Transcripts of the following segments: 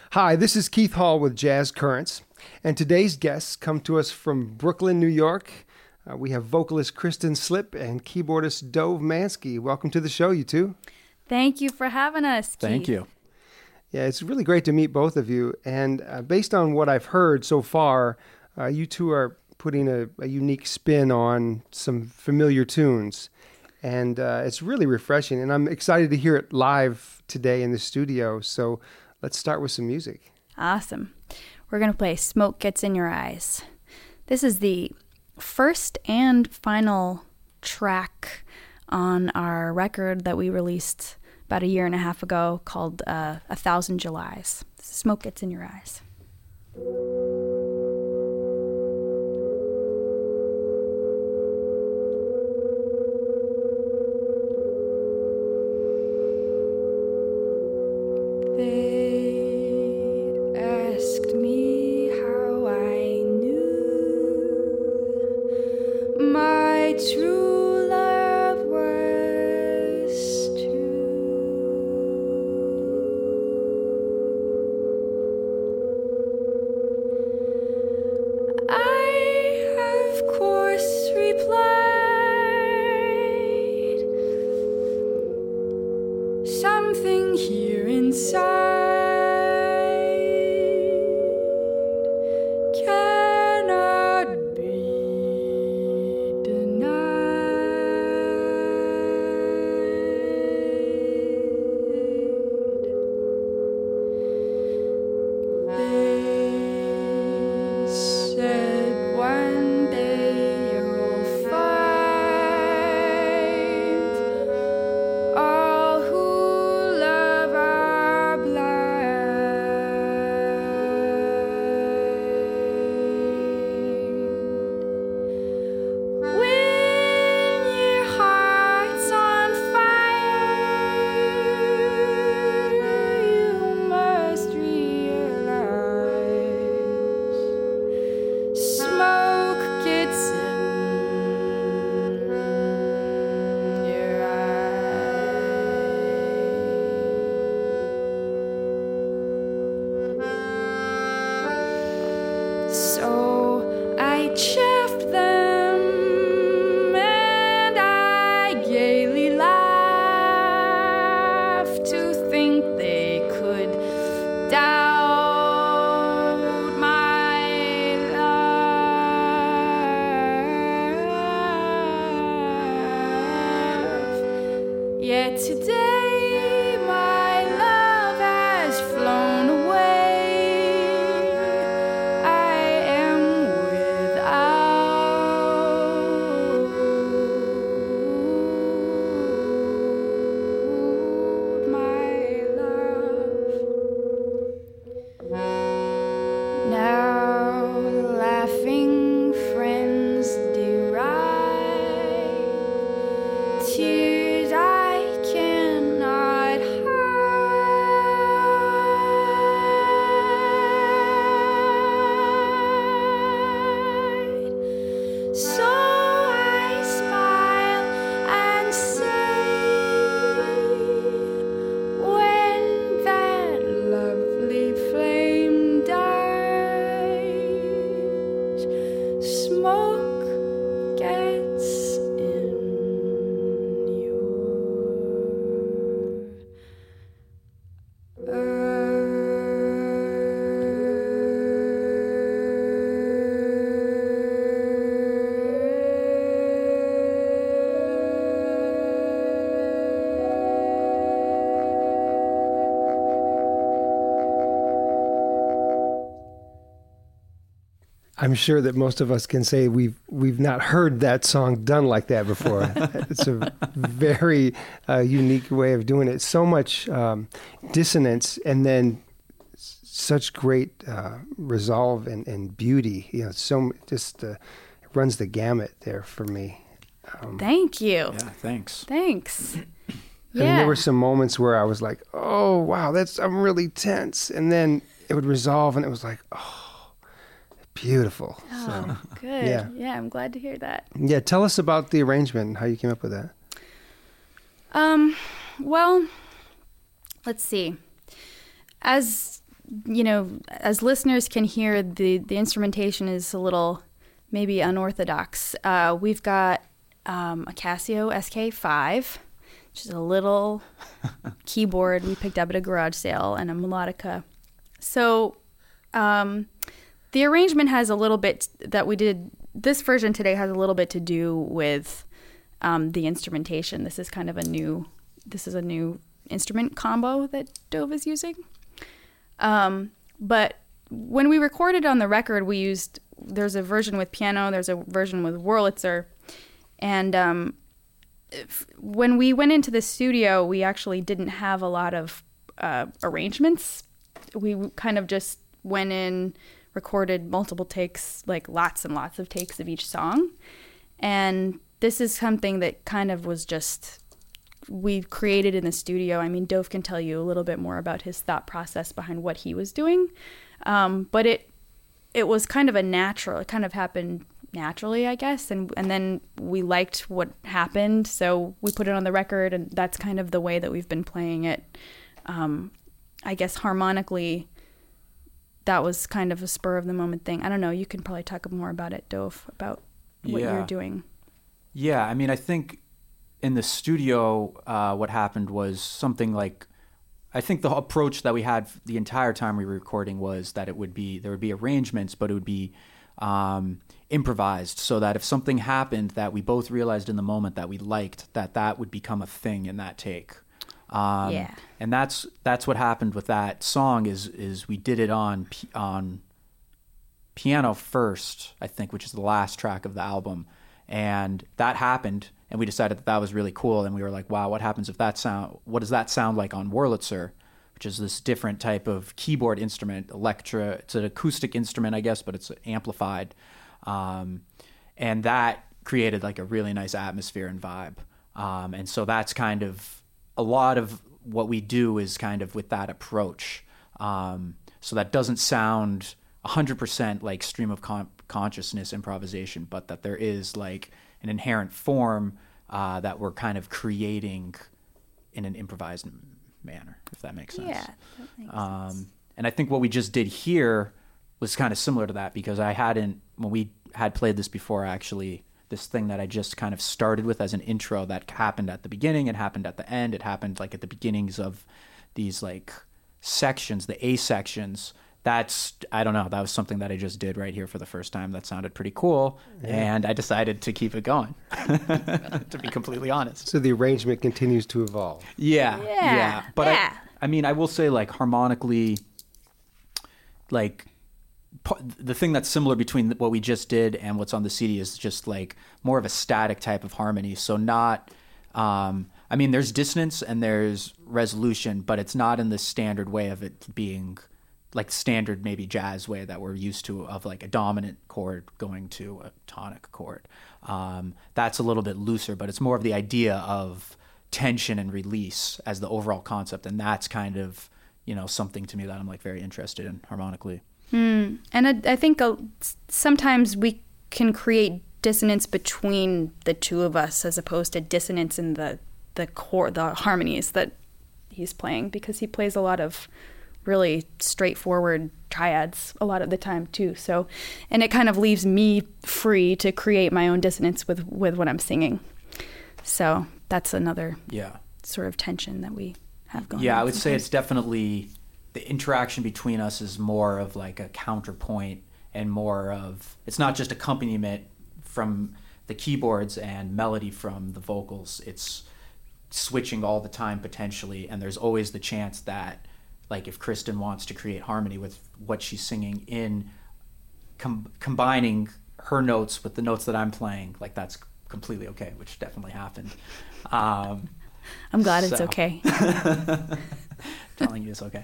Hi, this is Keith Hall with Jazz Currents, and today's guests come to us from Brooklyn, New York. We have vocalist Kristen Slip and keyboardist Dove Mansky. Welcome to the show, you two. Thank you for having us, Keith. Thank you. Yeah, it's really great to meet both of you, and based on what I've heard so far, you two are putting a unique spin on some familiar tunes, and it's really refreshing, and I'm excited to hear it live today in the studio, so let's start with some music. Awesome. We're going to play Smoke Gets in Your Eyes. This is the first and final track on our record that we released about a year and a half ago called 1,000 Julys. Smoke Gets in Your Eyes. I'm sure that most of us can say we've not heard that song done like that before. It's a very unique way of doing it. So much dissonance, and then such great resolve and beauty. You know, so just runs the gamut there for me. Thank you. Yeah, thanks. Thanks. I mean, there were some moments where I was like, "Oh wow, I'm really tense," and then it would resolve, and it was like, "Oh." Beautiful. Oh, so, good. Yeah, I'm glad to hear that. Yeah, tell us about the arrangement and how you came up with that. Well, let's see. As as listeners can hear, the instrumentation is a little maybe unorthodox. We've got a Casio SK5, which is a little keyboard we picked up at a garage sale, and a melodica. So the arrangement has a little bit that we did. This version today has a little bit to do with the instrumentation. This is kind of a new instrument combo that Dove is using. But when we recorded on the record, there's a version with piano, there's a version with Wurlitzer, and when we went into the studio, we actually didn't have a lot of arrangements. We kind of just went in, recorded multiple takes, like lots and lots of takes of each song. And this is something that kind of was just, we created in the studio. I mean, Dove can tell you a little bit more about his thought process behind what he was doing. But it was kind of a natural, it kind of happened naturally, I guess. And then we liked what happened, so we put it on the record, and that's kind of the way that we've been playing it. I guess harmonically, that was kind of a spur of the moment thing. I don't know. You can probably talk more about it, Dove, about what you're doing. Yeah, I mean, I think in the studio, what happened was something like, I think the approach that we had the entire time we were recording was that there would be arrangements, but it would be improvised, so that if something happened that we both realized in the moment that we liked, that would become a thing in that take. And that's what happened with that song is we did it on piano first, I think, which is the last track of the album, and that happened, and we decided that was really cool, and we were like, wow, what happens if what does that sound like on Wurlitzer, which is this different type of keyboard instrument, it's an acoustic instrument, I guess, but it's amplified, and that created like a really nice atmosphere and vibe, and so that's kind of a lot of what we do is kind of with that approach. So that doesn't sound 100% like stream of consciousness improvisation, but that there is like an inherent form that we're kind of creating in an improvised manner, if that makes sense. Yeah, that makes sense. And I think what we just did here was kind of similar to that, because when we had played this before, actually, this thing that I just kind of started with as an intro that happened at the beginning, it happened at the end, it happened like at the beginnings of these like sections, the A sections. I don't know, that was something that I just did right here for the first time that sounded pretty cool, and I decided to keep it going, to be completely honest. So the arrangement continues to evolve. Yeah. But I mean, I will say, like, harmonically, like, the thing that's similar between what we just did and what's on the CD is just like more of a static type of harmony. So not, I mean, there's dissonance and there's resolution, but it's not in the standard way of it being like standard, maybe jazz way that we're used to, of like a dominant chord going to a tonic chord. That's a little bit looser, but it's more of the idea of tension and release as the overall concept. And that's kind of, something to me that I'm like very interested in harmonically. And I think sometimes we can create dissonance between the two of us as opposed to dissonance in the harmonies that he's playing, because he plays a lot of really straightforward triads a lot of the time too. So, and it kind of leaves me free to create my own dissonance with what I'm singing. So that's another sort of tension that we have going on. Yeah, I would say it's definitely, the interaction between us is more of like a counterpoint and more of, it's not just accompaniment from the keyboards and melody from the vocals. It's switching all the time potentially, and there's always the chance that, like, if Kristen wants to create harmony with what she's singing in combining her notes with the notes that I'm playing, like, that's completely okay, which definitely happened. I'm glad it's okay. Telling you it's okay.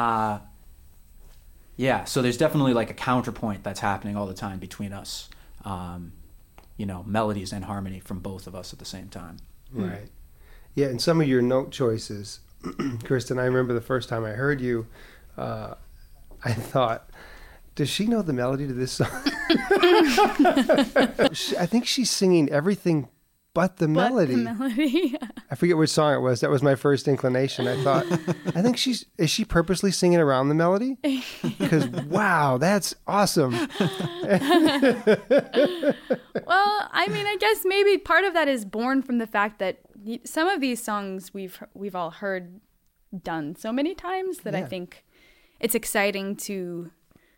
So there's definitely like a counterpoint that's happening all the time between us, melodies and harmony from both of us at the same time. Right. Yeah, and some of your note choices, Kristen, I remember the first time I heard you, I thought, does she know the melody to this song? I think she's singing everything but the melody. melody. I forget which song it was. That was my first inclination. I thought, I think is she purposely singing around the melody? Because, wow, that's awesome. Well, I mean, I guess maybe part of that is born from the fact that some of these songs we've all heard done so many times that I think it's exciting to,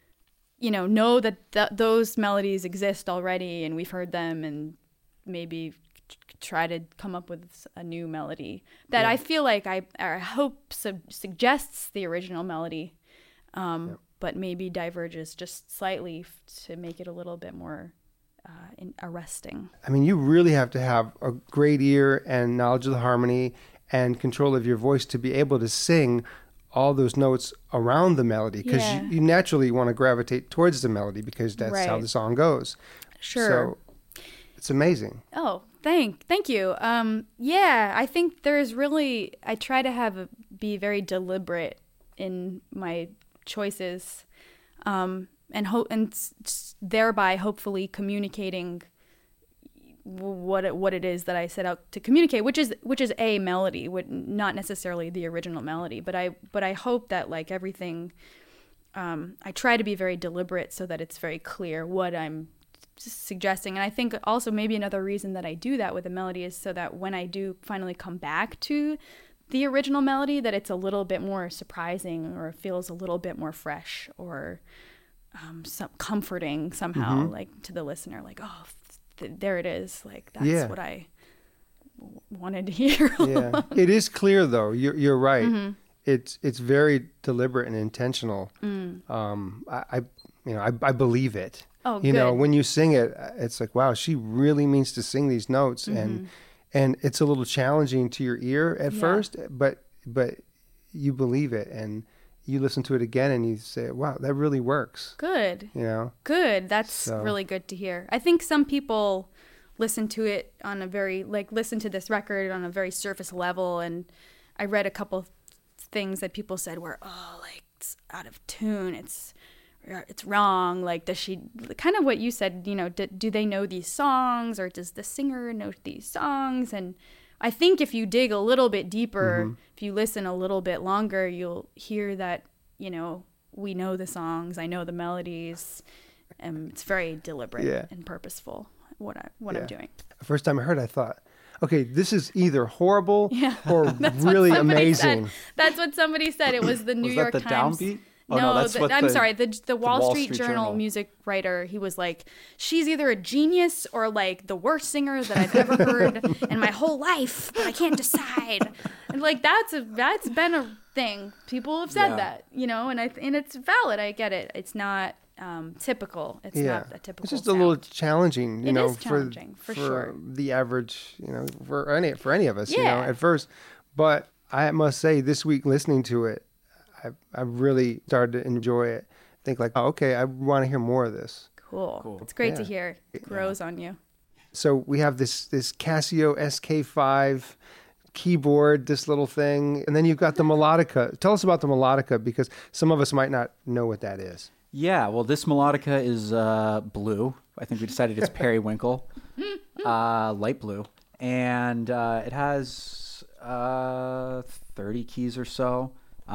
know that those melodies exist already and we've heard them, and maybe try to come up with a new melody that I feel like I hope suggests the original melody, but maybe diverges just slightly to make it a little bit more arresting. I mean, you really have to have a great ear and knowledge of the harmony and control of your voice to be able to sing all those notes around the melody, because you naturally want to gravitate towards the melody because that's how the song goes. Sure. So it's amazing. Oh, thank you. I think there's really, I try to be very deliberate in my choices, and thereby hopefully communicating what it is that I set out to communicate, which is a melody, not necessarily the original melody, but I hope that, like everything, I try to be very deliberate so that it's very clear what I'm suggesting. And I think also maybe another reason that I do that with a melody is so that when I do finally come back to the original melody, that it's a little bit more surprising or feels a little bit more fresh or comforting somehow, like to the listener, like, oh, there it is. Like, that's what I wanted to hear. Yeah, it is clear though. You're right. Mm-hmm. It's very deliberate and intentional. I believe it. Oh, you know, when you sing it, it's like, wow, she really means to sing these notes, and it's a little challenging to your ear at first, but you believe it, and you listen to it again, and you say, wow, that really works. Good. You know, good. That's really good to hear. I think some people listen to it on a very listen to this record on a very surface level, and I read a couple things that people said were, it's out of tune. It's wrong. Like, does she, kind of what you said, do they know these songs, or does the singer know these songs? And I think if you dig a little bit deeper, if you listen a little bit longer, you'll hear that, we know the songs, I know the melodies, and it's very deliberate and purposeful what I'm doing. The first time I heard it, I thought, okay, this is either horrible or really amazing. That's what somebody said. It was the New York Times. Was that the downbeat? The Wall Street Journal music writer. He was like, she's either a genius or like the worst singer that I've ever heard in my whole life, but I can't decide. And like, that's been a thing. People have said that, and it's valid. I get it. It's not typical. It's not a typical. It's just sound. A little challenging, It is challenging, for sure. The average, for any of us, at first. But I must say, this week listening to it, I really started to enjoy it. Think like, oh, okay, I want to hear more of this. Cool. It's great to hear. It grows on you. So we have this Casio SK5 keyboard, this little thing, and then you've got the melodica. Tell us about the melodica, because some of us might not know what that is. Yeah, well, this melodica is blue. I think we decided it's periwinkle, light blue, and it has 30 keys or so.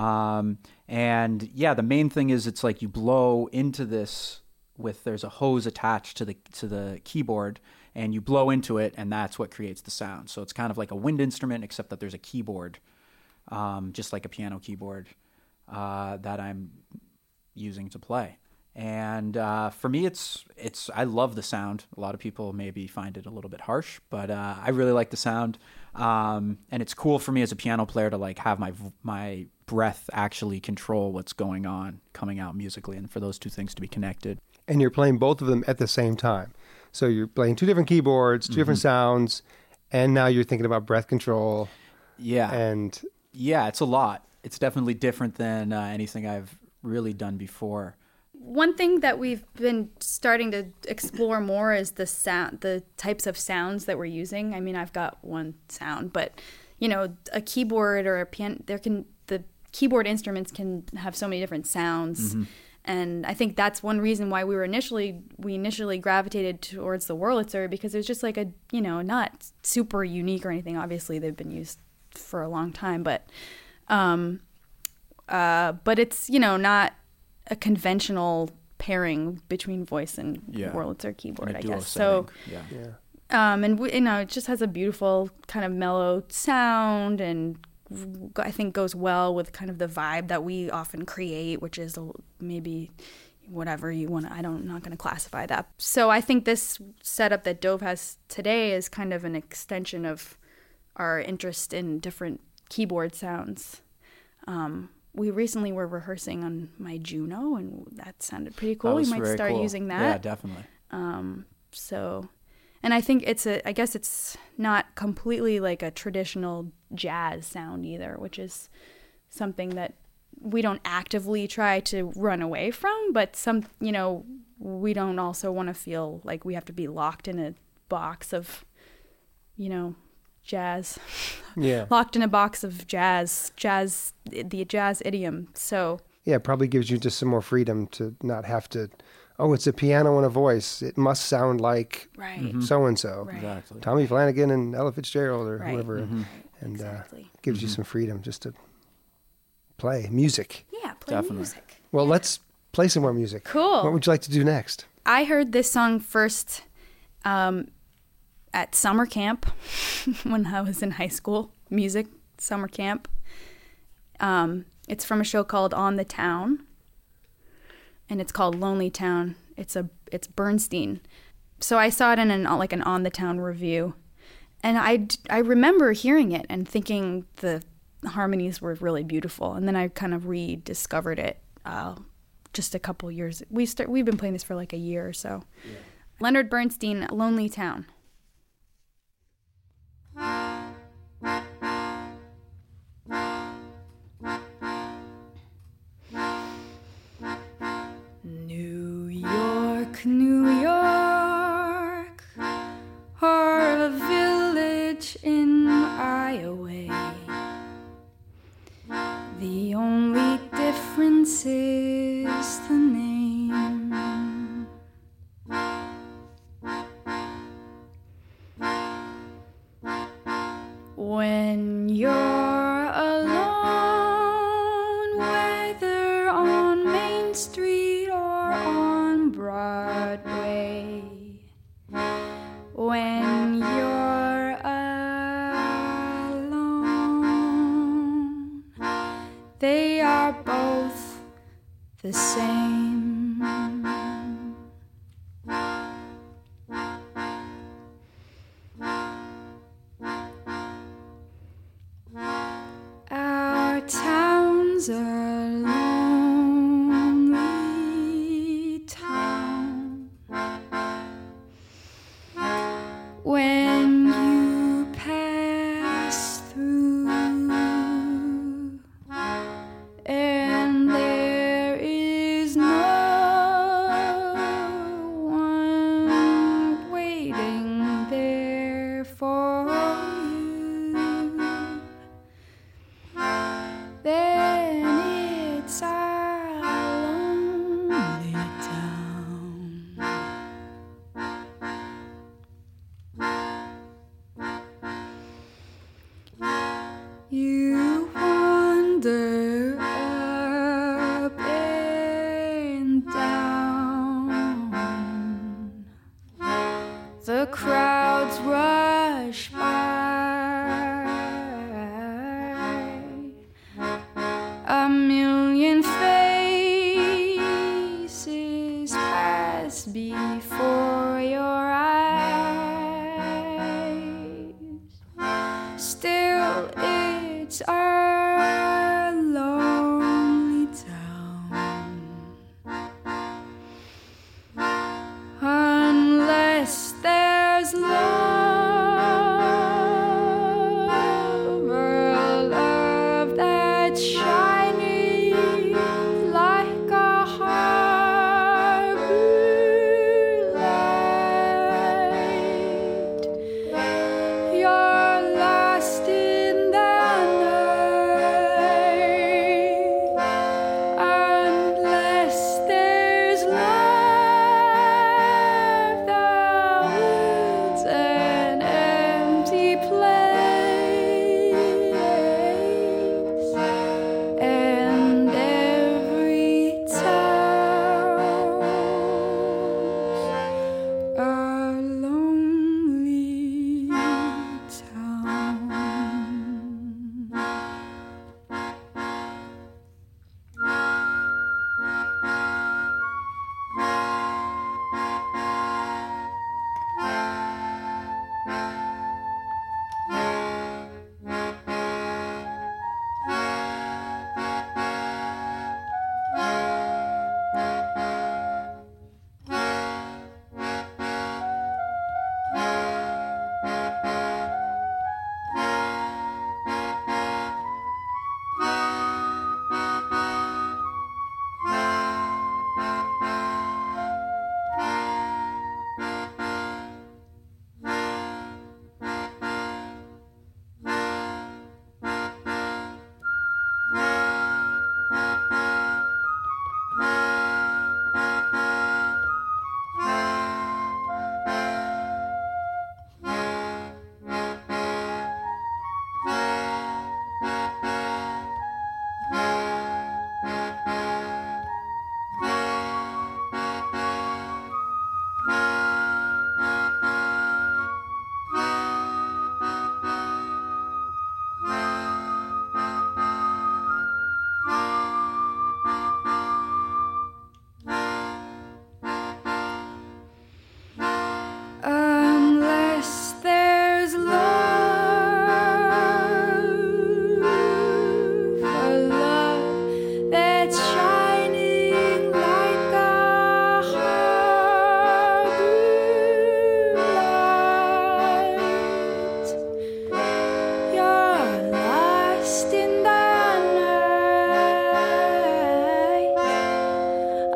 And the main thing is it's like you blow into this there's a hose attached to the keyboard, and you blow into it, and that's what creates the sound. So it's kind of like a wind instrument, except that there's a keyboard, just like a piano keyboard, that I'm using to play. And for me, it's I love the sound. A lot of people maybe find it a little bit harsh, but I really like the sound. And it's cool for me as a piano player to like have my breath actually control what's going on coming out musically, and for those two things to be connected. And you're playing both of them at the same time. So you're playing two different keyboards, two different sounds, and now you're thinking about breath control. Yeah. And it's a lot. It's definitely different than anything I've really done before. One thing that we've been starting to explore more is the types of sounds that we're using. I mean, I've got one sound, but a keyboard or a piano, the keyboard instruments can have so many different sounds, And I think that's one reason why we initially gravitated towards the Wurlitzer, because it was just like a, not super unique or anything. Obviously, they've been used for a long time, but it's, not a conventional pairing between voice and Wurlitzer keyboard, I guess. So, and it just has a beautiful kind of mellow sound, and I think goes well with kind of the vibe that we often create, which is maybe whatever you want. I'm not going to classify that. So I think this setup that Dove has today is kind of an extension of our interest in different keyboard sounds. We recently were rehearsing on my Juno, and that sounded pretty cool. We might start using that. Yeah, definitely. And I think I guess it's not completely like a traditional jazz sound either, which is something that we don't actively try to run away from, but we don't also want to feel like we have to be locked in a box of, jazz. Yeah. Locked in a box of jazz, the jazz idiom. So. Yeah, it probably gives you just some more freedom to not have to, it's a piano and a voice. It must sound like so-and-so. Right. Exactly. Tommy Flanagan and Ella Fitzgerald or Right. whoever. Mm-hmm. And exactly. Gives you some freedom just to play music. Yeah, play Definitely. music. Well, let's play some more music. Cool. What would you like to do next? I heard this song first at summer camp when I was in high school, music summer camp. It's from a show called On the Town, and it's called Lonely Town. It's Bernstein. So I saw it in an On the Town review, and I remember hearing it and thinking the harmonies were really beautiful, and then I kind of rediscovered it just a couple years. We've been playing this for like a year or so. Yeah. Leonard Bernstein, Lonely Town. New York, New York, or a village in Iowa. The only difference is the name. When you're alone, whether on Main Street or on Broadway, when you're alone, they are both the same. Our town's a lonely town. When you pass through, and there is no one waiting there for you, then it's our lonely town. You wander up and down. The crowds rush by. A million faces pass before your eyes. Still, it's our lonely town. Unless there's love, or love that's shining like a harbor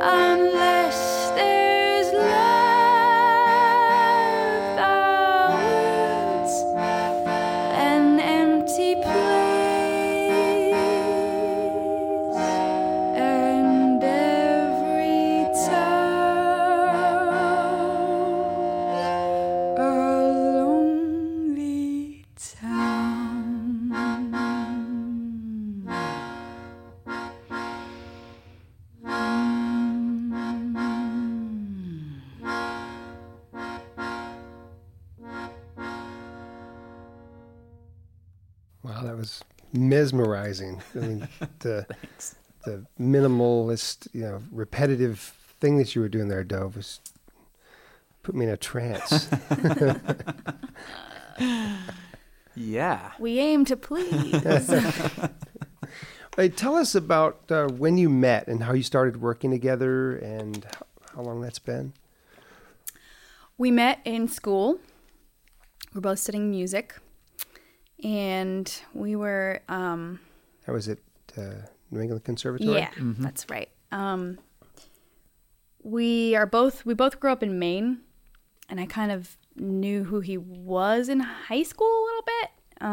unless there's love, the world's an empty place, and every town a lonely town. Wow, that was mesmerizing. I mean, the minimalist, repetitive thing that you were doing there, Dove, was put me in a trance. Yeah. We aim to please. Hey, tell us about when you met and how you started working together and how long that's been. We met in school. We're both studying music. And we were... How was it? New England Conservatory? Yeah, that's right. We both grew up in Maine, and I kind of knew who he was in high school a little bit.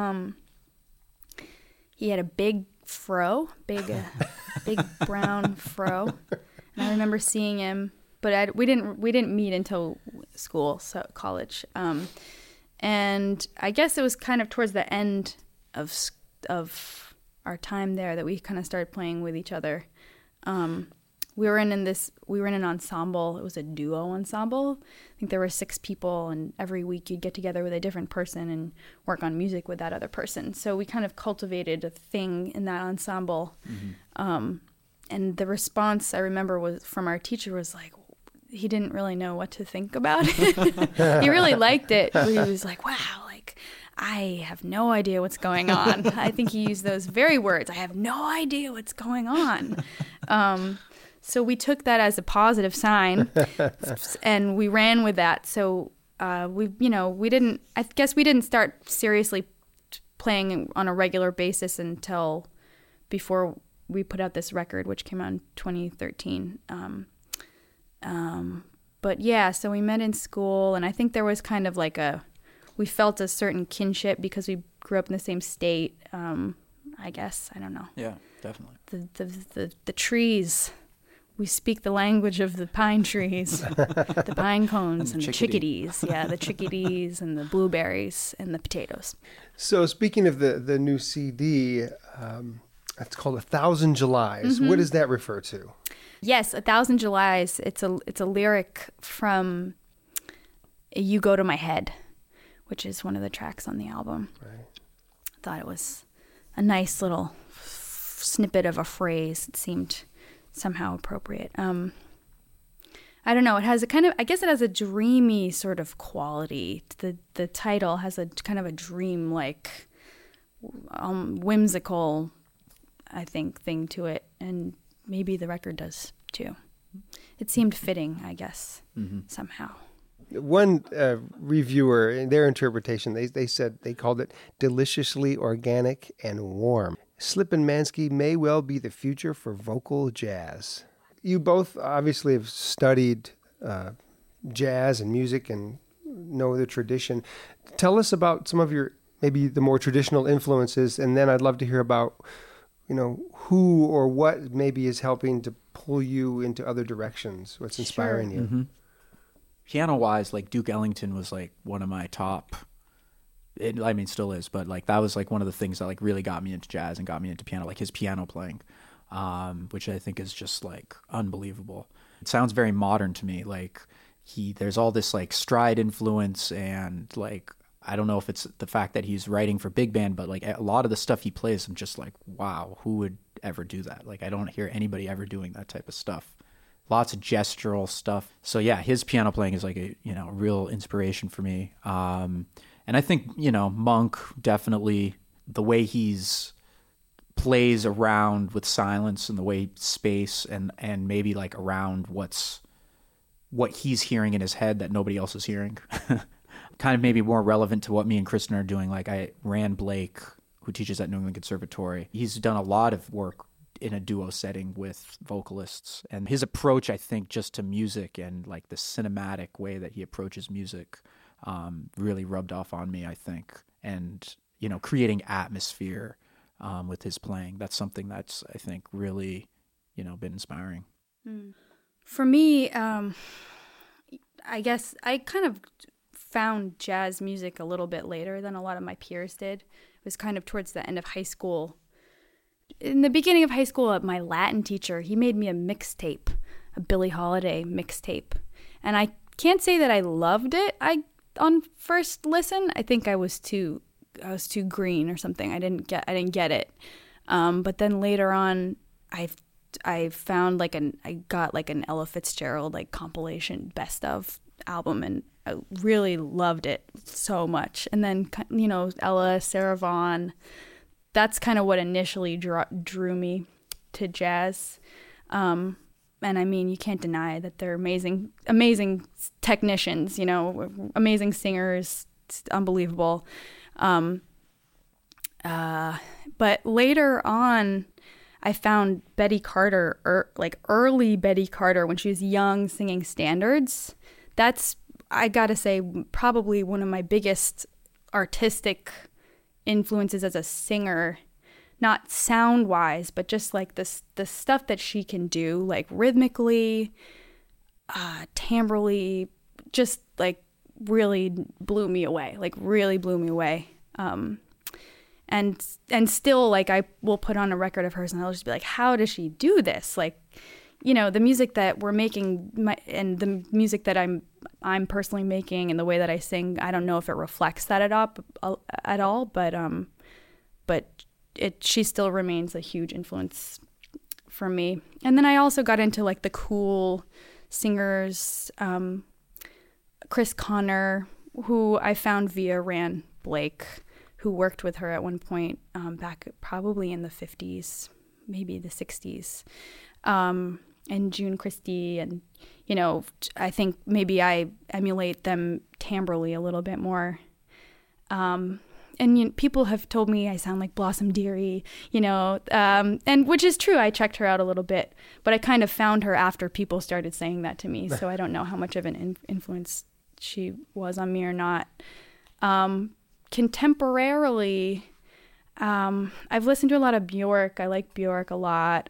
He had a big fro, big brown fro, and I remember seeing him, but we didn't meet until school, so college. And I guess it was kind of towards the end of our time there that we kind of started playing with each other. We were in an ensemble. It was a duo ensemble. I think there were 6 people, and every week you'd get together with a different person and work on music with that other person. So we kind of cultivated a thing in that ensemble. And the response I remember was from our teacher was like, he didn't really know what to think about it. He really liked it. He was like, wow, like, I have no idea what's going on. I think he used those very words. I have no idea what's going on. So we took that as a positive sign, and we ran with that. So we didn't start seriously playing on a regular basis until before we put out this record, which came out in 2013. But yeah, so we met in school, and I think there was kind of like we felt a certain kinship because we grew up in the same state. I guess, I don't know. Yeah, definitely. The trees. We speak the language of the pine trees, the pine cones, and the chickadees. Yeah, the chickadees and the blueberries and the potatoes. So speaking of the new CD, it's called 1,000 Julys. What does that refer to? Yes, 1,000 Julys. It's a lyric from "You Go to My Head," which is one of the tracks on the album. Right. I thought it was a nice little snippet of a phrase. It seemed somehow appropriate. I don't know. It has I guess it has a dreamy sort of quality. The title has a kind of a dream-like, whimsical, I think, thing to it, and maybe the record does too. It seemed fitting, I guess, somehow. One reviewer, in their interpretation, they said they called it deliciously organic and warm. Slip and Mansky may well be the future for vocal jazz. You both obviously have studied jazz and music and know the tradition. Tell us about some of your, maybe the more traditional influences, and then I'd love to hear about, who or what maybe is helping to pull you into other directions, what's inspiring you. Mm-hmm. Piano-wise, like Duke Ellington was like one of my top... still is, but like that was like one of the things that like really got me into jazz and got me into piano, like his piano playing, which I think is just like unbelievable. It sounds very modern to me. Like there's all this like stride influence, and like I don't know if it's the fact that he's writing for big band, but like a lot of the stuff he plays, I'm just like, wow, who would ever do that? Like I don't hear anybody ever doing that type of stuff. Lots of gestural stuff. So yeah, his piano playing is like a real inspiration for me. And I think, Monk definitely, the way he's plays around with silence and the way space and maybe like around what he's hearing in his head that nobody else is hearing. Kind of maybe more relevant to what me and Kristen are doing. Like Rand Blake, who teaches at New England Conservatory, he's done a lot of work in a duo setting with vocalists. And his approach, I think, just to music and like the cinematic way that he approaches music really rubbed off on me, I think. And, you know, creating atmosphere with his playing, that's something that's, I think, really, you know, been inspiring. For me, I guess I kind of found jazz music a little bit later than a lot of my peers did. It was kind of towards the end of high school. In the beginning of high school, my Latin teacher, he made me a mixtape, a Billie Holiday mixtape. And I can't say that I loved it. On first listen, I think I was too green or something. I didn't get it. But then later on, I found I got like an Ella Fitzgerald like compilation best of album, and I really loved it so much. And then, you know, Ella, Sarah Vaughan, that's kind of what initially drew me to jazz. And I mean, you can't deny that they're amazing technicians, you know, amazing singers. It's unbelievable. But later on, I found Betty Carter, early Betty Carter, when she was young, singing standards. That's, I gotta say, probably one of my biggest artistic influences as a singer. Not sound-wise, but just like the stuff that she can do, like rhythmically, timbrally, just like really blew me away. And still, like, I will put on a record of hers and I'll just be like, how does she do this? Like, you know, the music that we're making and the music that I'm personally making and the way that I sing, I don't know if it reflects that at all, but she still remains a huge influence for me. And then I also got into like the cool singers, Chris Connor, who I found via Ran Blake, who worked with her at one point back probably in the 50s, maybe the 60s, and June Christie. And, you know, I think maybe I emulate them timbrally a little bit more. And you know, people have told me I sound like Blossom Dearie, you know, and which is true. I checked her out a little bit, but I kind of found her after people started saying that to me. So I don't know how much of an influence she was on me or not. Contemporarily, I've listened to a lot of Bjork. I like Bjork a lot.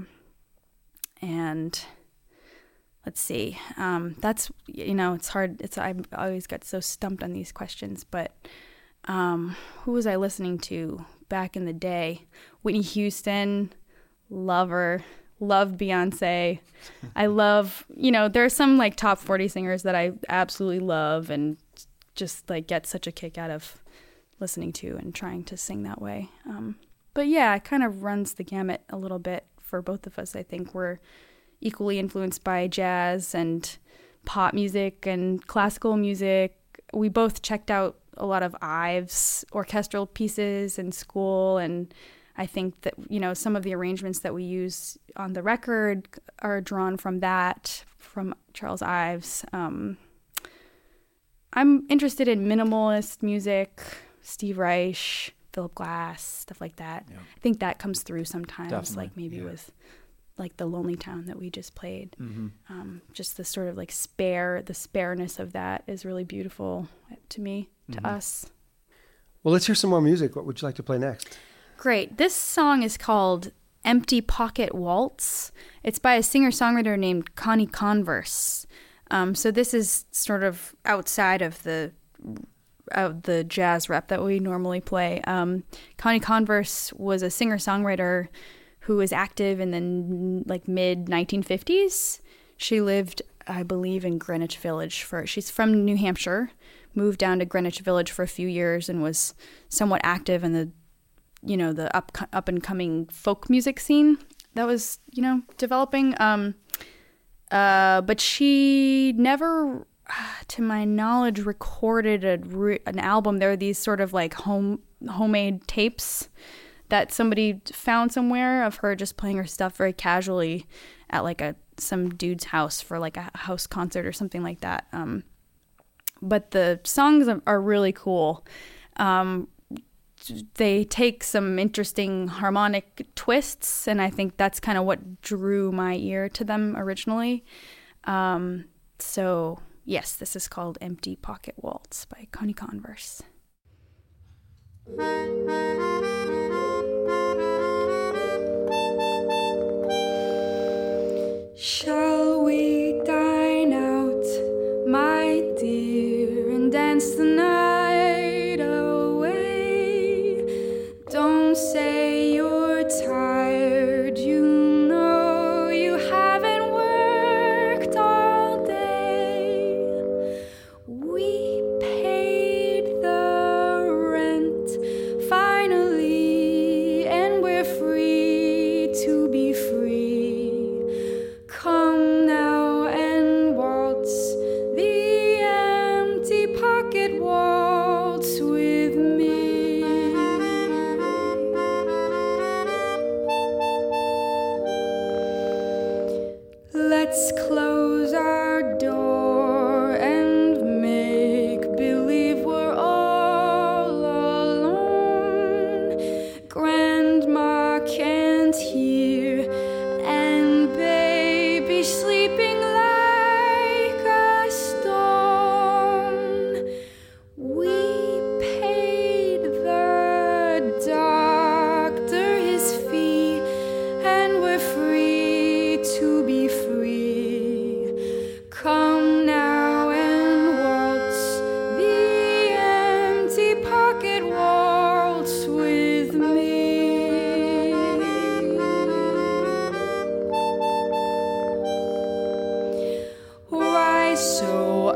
And let's see, that's, you know, it's hard. I always get so stumped on these questions, but who was I listening to back in the day? Whitney Houston, love her, loved Beyonce. I love, you know, there are some like top 40 singers that I absolutely love and just like get such a kick out of listening to and trying to sing that way. But yeah, it kind of runs the gamut a little bit for both of us. I think we're equally influenced by jazz and pop music and classical music. We both checked out a lot of Ives orchestral pieces in school, and I think that, you know, some of the arrangements that we use on the record are drawn from that, from Charles Ives. I'm interested in minimalist music, Steve Reich, Philip Glass, stuff like that. Yeah. I think that comes through sometimes, definitely. Like maybe with like the Lonely Town that we just played. Mm-hmm. Just the sort of like the spareness of that is really beautiful to me, to us. Well, let's hear some more music. What would you like to play next? Great. This song is called Empty Pocket Waltz. It's by a singer-songwriter named Connie Converse. So this is sort of outside of the jazz rep that we normally play. Connie Converse was a singer-songwriter who was active in the like mid 1950s. She lived, I believe, in Greenwich Village. She's from New Hampshire, moved down to Greenwich Village for a few years, and was somewhat active in the up and coming folk music scene that was, you know, developing. But she never, to my knowledge, recorded an album. There are these sort of like homemade tapes that somebody found somewhere of her just playing her stuff very casually at like some dude's house for like a house concert or something like that. But the songs are really cool. they take some interesting harmonic twists, and I think that's kind of what drew my ear to them originally. So yes, this is called Empty Pocket Waltz by Connie Converse. Shall we dine out, my dear, and dance the night away? Don't say you're tired, you know you haven't worked all day. We paid the rent finally, and we're free to be free. Come now and waltz the empty pocket waltz with me. Let's close our door and make believe we're all alone. Grandma can't hear, and baby sleeping like a stone. We paid the doctor his fee, and we're free to be free. Come now and waltz the empty pocket waltz with me. Why so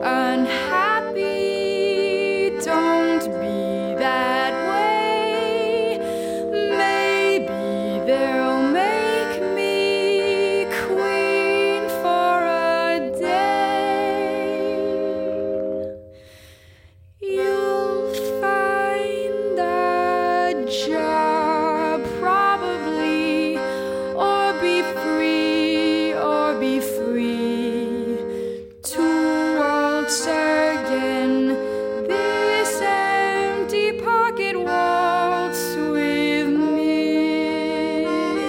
unhappy? Don't be that way. Maybe they'll make me queen for a day. You'll find a job probably, or be free, or be free to waltz again this empty pocket waltz with me.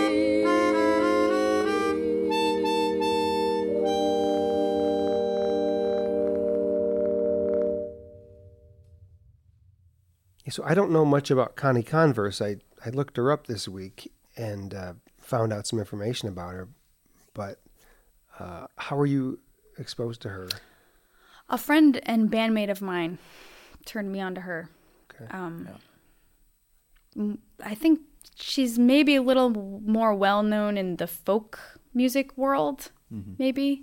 So I don't know much about Connie Converse. I looked her up this week and found out some information about her. But how were you exposed to her? A friend and bandmate of mine turned me on to her. Okay. I think she's maybe a little more well-known in the folk music world, maybe.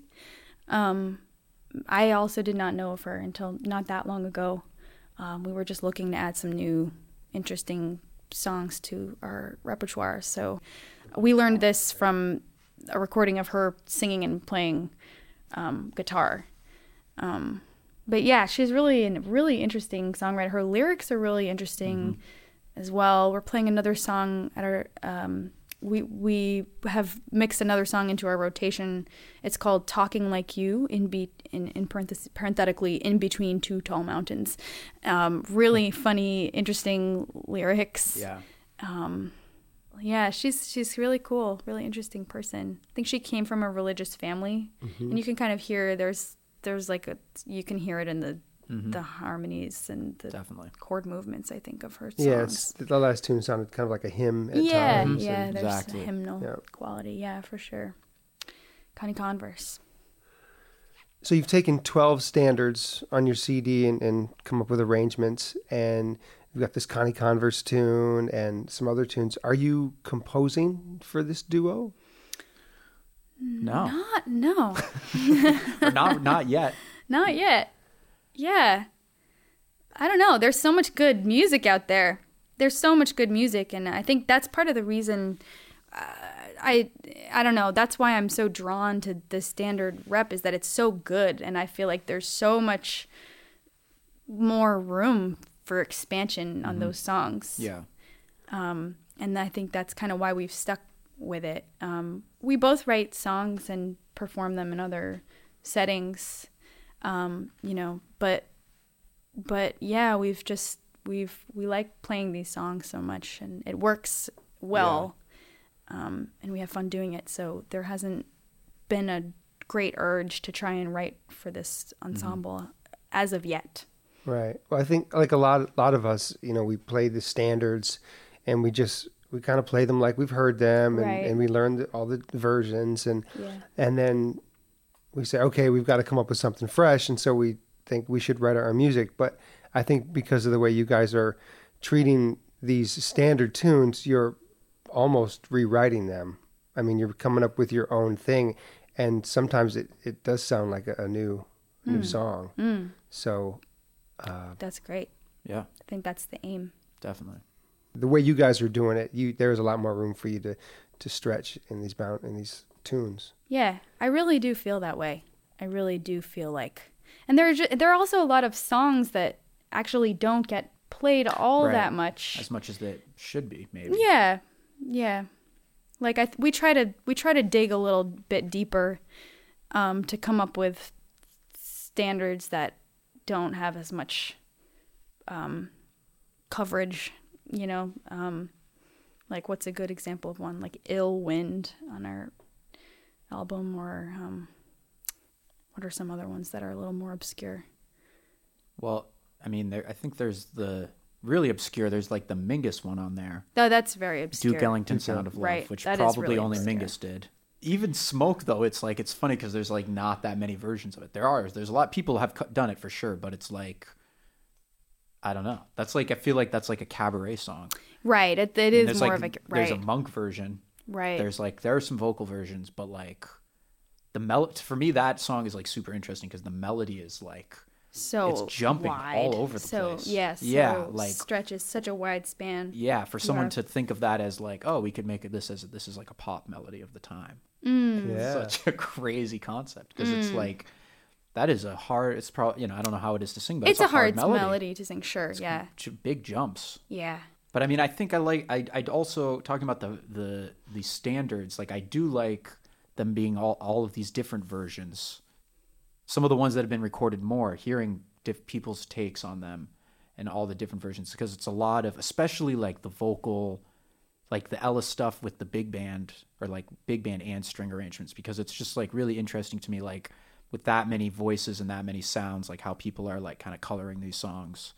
I also did not know of her until not that long ago. We were just looking to add some new, interesting songs to our repertoire. So we learned this from a recording of her singing and playing guitar. But yeah, she's really a really interesting songwriter. Her lyrics are really interesting as well. We're playing another song at our we have mixed another song into our rotation. It's called "Talking Like You," in parenthetically in between two tall mountains. Really funny, interesting lyrics. Yeah. Yeah, she's really cool, really interesting person. I think she came from a religious family, and you can kind of hear there's like you can hear it in the harmonies and the Definitely. chord movements, I think, of her songs. Yeah, the last tune sounded kind of like a hymn at times. Yeah, and- there's Exactly. a hymnal quality, yeah, for sure. Connie Converse. So you've taken 12 standards on your CD and come up with arrangements, and you've got this Connie Converse tune and some other tunes. Are you composing for this duo? No. No. Or not yet. Not yet. Yeah. I don't know. There's so much good music out there. There's so much good music, and I think that's part of the reason I don't know. That's why I'm so drawn to the standard rep, is that it's so good, and I feel like there's so much more room for expansion on those songs. Yeah. And I think that's kind of why we've stuck with it. We both write songs and perform them in other settings, but yeah, we've just we like playing these songs so much, and it works well, and we have fun doing it. So there hasn't been a great urge to try and write for this ensemble as of yet. Right. Well, I think like a lot of us, we play the standards, and we kind of play them like we've heard them, and we learn all the versions, and then we say, okay, we've got to come up with something fresh, and so we think we should write our own music. But I think because of the way you guys are treating these standard tunes, you're almost rewriting them. I mean, you're coming up with your own thing, and sometimes it does sound like a new song. So that's great. Yeah, I think that's the aim. Definitely. The way you guys are doing it, there's a lot more room for you to stretch in these tunes. Yeah, I really do feel that way. I really do feel like, and there are also a lot of songs that actually don't get played all that much, as much as they should be, maybe. Yeah. Like we try to dig a little bit deeper, to come up with standards that don't have as much coverage. Like what's a good example of one? Like "Ill Wind" on our album, or what are some other ones that are a little more obscure? Well, I mean, I think there's the really obscure. There's like the Mingus one on there. Oh, that's very obscure. Duke Ellington Sound of Love, right. which that probably really only obscure. Mingus did. Even Smoke, though, it's funny because there's like not that many versions of it. There's a lot of people have done it for sure, but it's like, I don't know. That's like, I feel like that's like a cabaret song. Right. It is more of a, right. There's a monk version. Right. There are some vocal versions, but like for me, that song is like super interesting because the melody is like, so it's jumping wide. all over the place. Yeah, like stretches such a wide span. Yeah, for someone to think of that as like, oh, we could make this is like a pop melody of the time. Yeah. Such a crazy concept because it's like, that is a hard. It's probably I don't know how it is to sing, but it's a hard melody to sing. Sure, yeah. Big jumps. Yeah. But I mean, I think I'd also talking about the standards. Like I do like them being all of these different versions. Some of the ones that have been recorded more, hearing people's takes on them and all the different versions, because it's a lot of, especially like the vocal, like the Ella stuff with the big band, or like big band and string arrangements, because it's just like really interesting to me, like with that many voices and that many sounds, like how people are like kind of coloring these songs.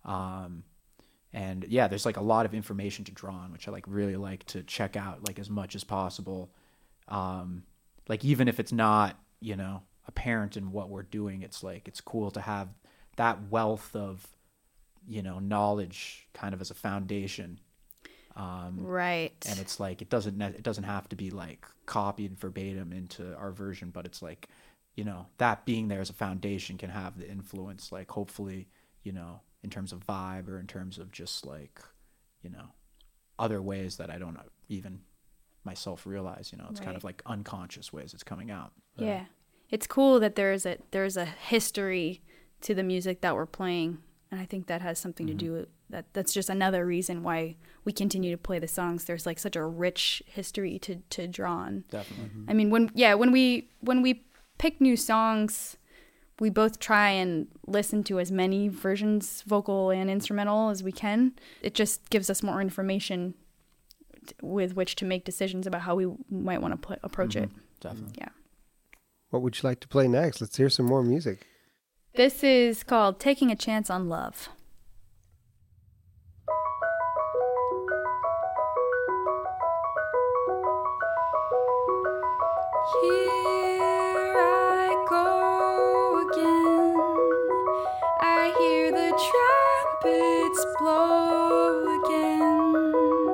And yeah, there's like a lot of information to draw on, which I like really like to check out like as much as possible. Like even if it's not, apparent in what we're doing, it's like, it's cool to have that wealth of, knowledge kind of as a foundation. Right. And it's like, it doesn't have to be like copied verbatim into our version, but it's like, that being there as a foundation can have the influence, like hopefully, in terms of vibe or in terms of just like, other ways that I don't even myself realize, it's kind of like unconscious ways it's coming out. Yeah. It's cool that there's a history to the music that we're playing, and I think that has something to do with that. That's just another reason why we continue to play the songs. There's like such a rich history to draw on. Definitely. I mean, when we pick new songs, we both try and listen to as many versions, vocal and instrumental, as we can. It just gives us more information with which to make decisions about how we might want to approach it. Definitely. Yeah. What would you like to play next? Let's hear some more music. This is called "Taking a Chance on Love." Here I go again. I hear the trumpets blow again.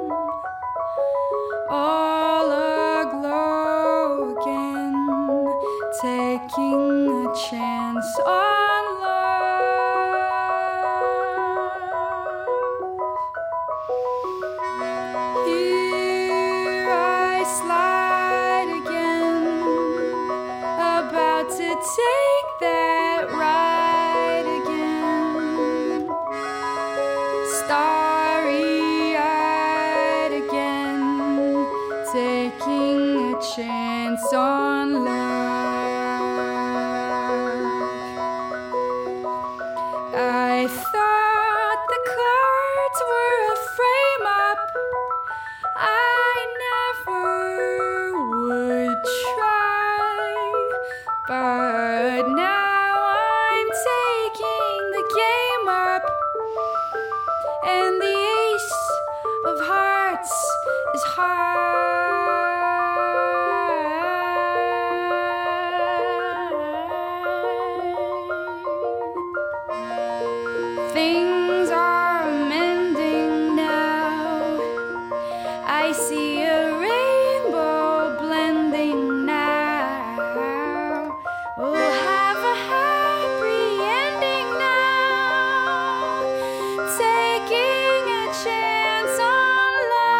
All aglow again. Taking a chance on love. Here I slide again, about to take that ride again. Starry-eyed again, taking a chance on love. I thought the clouds Now I'm taking the game up, and the ace of hearts is hard. Things are mending now. I see a rainbow blending now. We'll have a happy ending now. Taking a chance on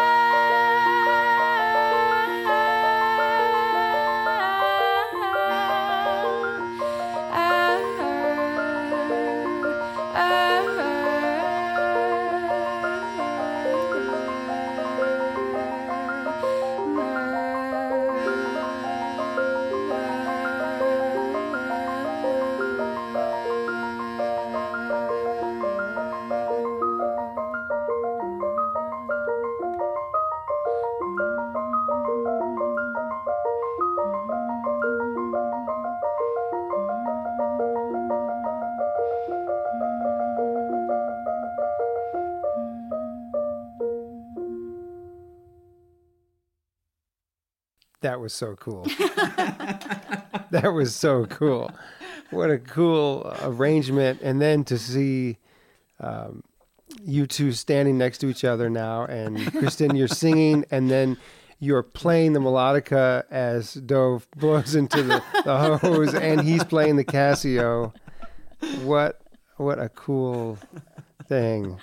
That was so cool. That was so cool. What a cool arrangement. And then to see you two standing next to each other now, and Kristen, you're singing, and then you're playing the melodica as Dove blows into the hose, and he's playing the Casio. What a cool thing.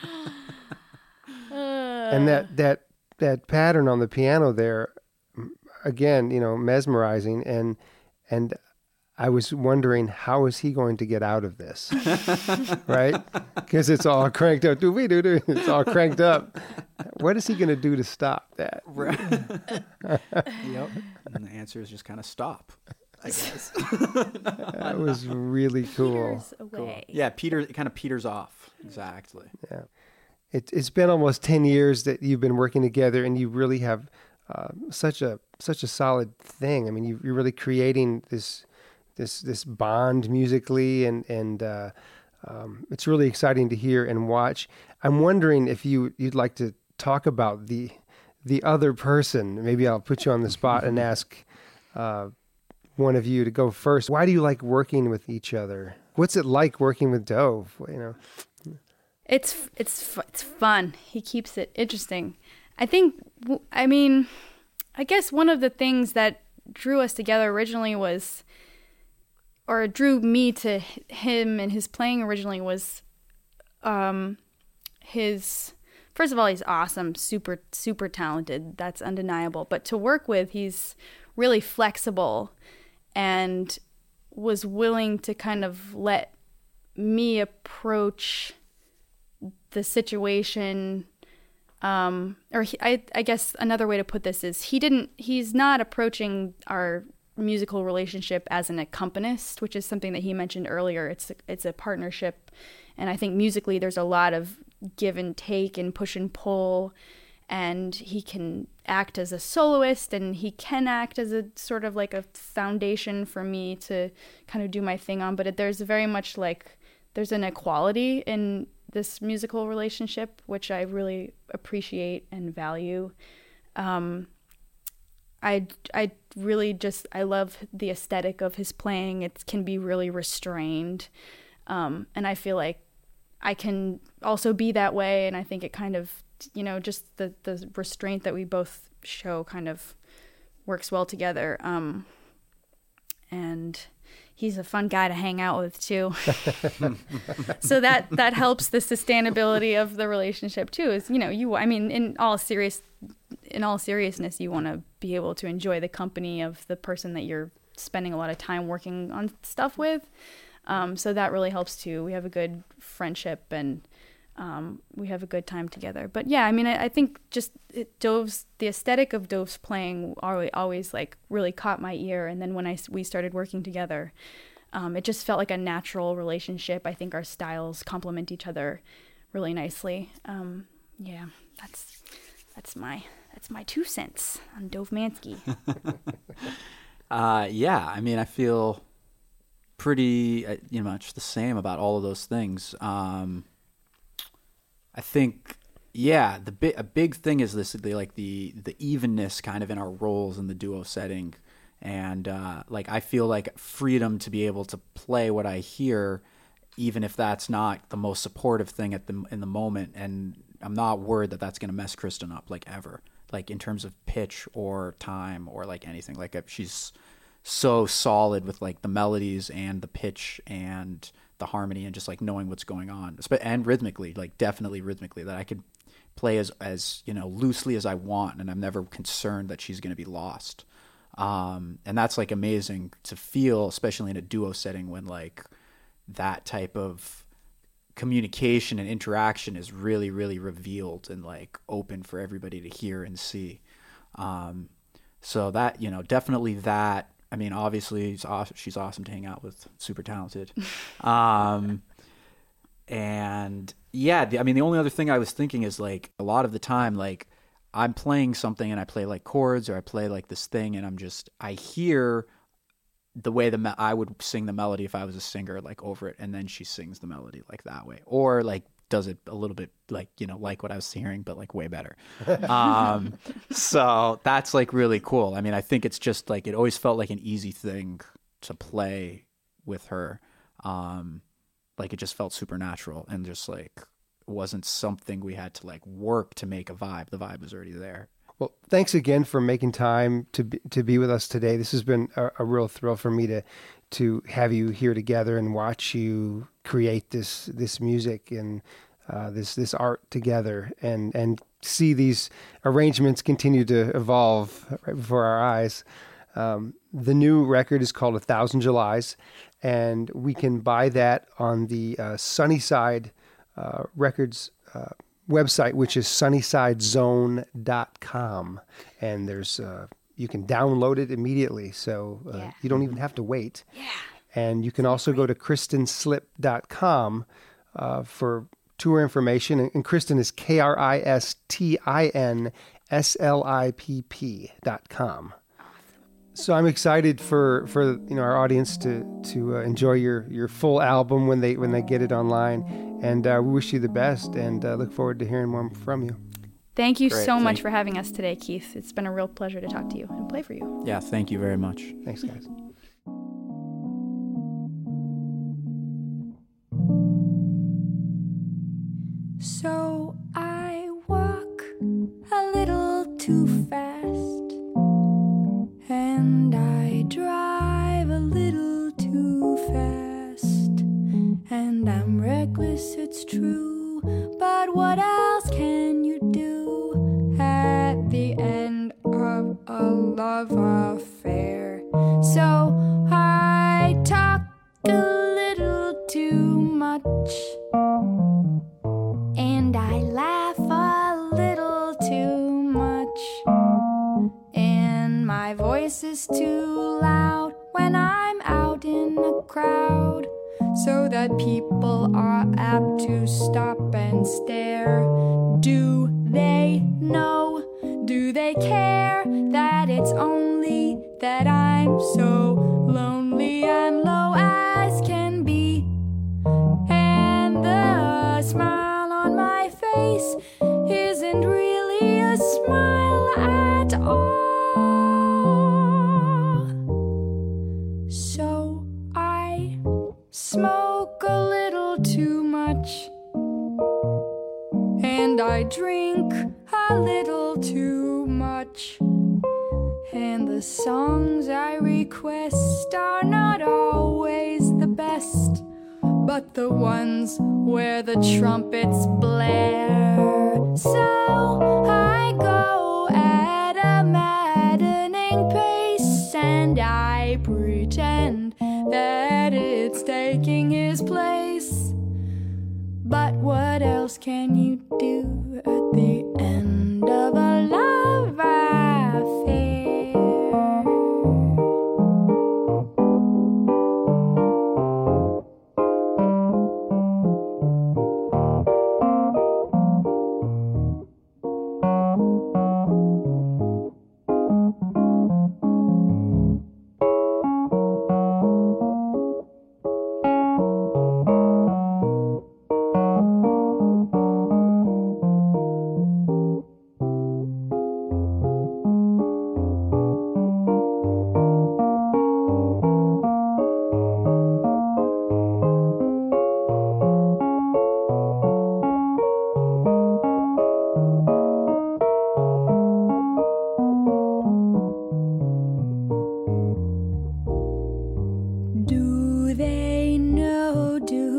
And that pattern on the piano there, again, you know, mesmerizing, and I was wondering, how is he going to get out of this, right? Because it's all cranked up. It's all cranked up. What is he going to do to stop that? Right. Yep. And the answer is just kind of stop, I guess. That was really cool. Peters away. Cool. Yeah, it kind of peters off. Exactly. Yeah. It's been almost 10 years that you've been working together, and you really have such a solid thing. I mean, you're really creating this bond musically, and it's really exciting to hear and watch. I'm wondering if you'd like to talk about the other person. Maybe I'll put you on the spot and ask one of you to go first. Why do you like working with each other? What's it like working with Dove? You know, It's fun. He keeps it interesting. I guess one of the things that drew us together originally was, or drew me to him and his playing originally was, first of all, he's awesome, super, super talented. That's undeniable. But to work with, he's really flexible and was willing to kind of let me approach the situation. I guess another way to put this is he's not approaching our musical relationship as an accompanist, which is something that he mentioned earlier. It's a partnership, and I think musically there's a lot of give and take and push and pull, and he can act as a soloist, and he can act as a sort of like a foundation for me to kind of do my thing on, but there's very much like there's an equality in this musical relationship, which I really appreciate and value. I love the aesthetic of his playing. It can be really restrained. And I feel like I can also be that way. And I think it kind of, you know, just the restraint that we both show kind of works well together. And he's a fun guy to hang out with too. So that helps the sustainability of the relationship too, is, you know, in all seriousness, you want to be able to enjoy the company of the person that you're spending a lot of time working on stuff with. So that really helps too. We have a good friendship, and we have a good time together. But yeah, I mean, I think just the aesthetic of Dove's playing always like really caught my ear. And then when we started working together, it just felt like a natural relationship. I think our styles complement each other really nicely. Yeah, that's my 2 cents on Dove Mansky. Yeah, I mean, I feel pretty much the same about all of those things. I think, yeah, a big thing is the evenness kind of in our roles in the duo setting, and I feel like freedom to be able to play what I hear, even if that's not the most supportive thing in the moment, and I'm not worried that that's going to mess Kristen up ever, in terms of pitch or time or anything. She's so solid with the melodies and the pitch and the harmony and just knowing what's going on, and rhythmically, definitely rhythmically, that I could play as loosely as I want, and I'm never concerned that she's going to be lost. And that's amazing to feel, especially in a duo setting, when that type of communication and interaction is really, really revealed and open for everybody to hear and see. So that, definitely that. I mean, obviously she's awesome to hang out with, super talented. And yeah, the only other thing I was thinking is a lot of the time, I'm playing something and I play chords, or I play this thing, and I hear the way I would sing the melody if I was a singer, over it, and then she sings the melody that way, or does it a little bit what I was hearing, but way better. So that's really cool. I mean, I think it's just it always felt like an easy thing to play with her. It just felt supernatural, and just it wasn't something we had to work to make a vibe. The vibe was already there. Well, thanks again for making time to be with us today. This has been a real thrill for me to have you here together and watch you create this music and this art together, and see these arrangements continue to evolve right before our eyes. The new record is called 1,000 Julys, and we can buy that on the Sunnyside Records website, which is sunnysidezone.com, and there's you can download it immediately, so you don't even have to wait. Yeah. And you can also go to KristenSlipp.com for tour information, and Kristen is KristenSlipp.com. So I'm excited for our audience to enjoy your full album when they get it online, and we wish you the best, and look forward to hearing more from you. Thank you so much for having us today, Keith. It's been a real pleasure to talk to you and play for you. Yeah, thank you very much. Thanks, guys. So I walk a little too fast, and I drive a little too fast, and I'm reckless, it's true, but what else can you do at the end of a love affair? So I talk a little too much, and I laugh a little too much, and my voice is too loud when I'm out in a crowd, so that people are apt to stop and stare. Do they know? Do they care that it's only that I'm so lonely and low as can be? And the smile on my face isn't really a smile at all. So I smoke a little too much, and I drink a little too much, and the songs I request are not always the best, but the ones where the trumpets blare. So I go at a maddening pace, and I pretend that it's taking his place. But what else can you do at the end of a love affair?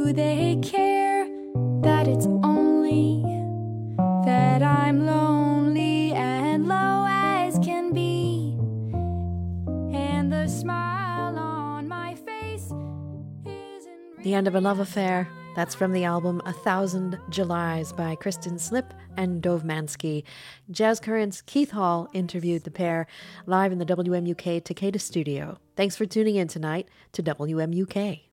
do they care that it's only that I'm lonely and low as can be, and the smile on my face isn't The End of a Love Affair. That's from the album 1,000 Julys by Kristen Slip and Dove Mansky. Jazz Current's Keith Hall interviewed the pair live in the WMUK Takeda studio. Thanks for tuning in tonight to WMUK.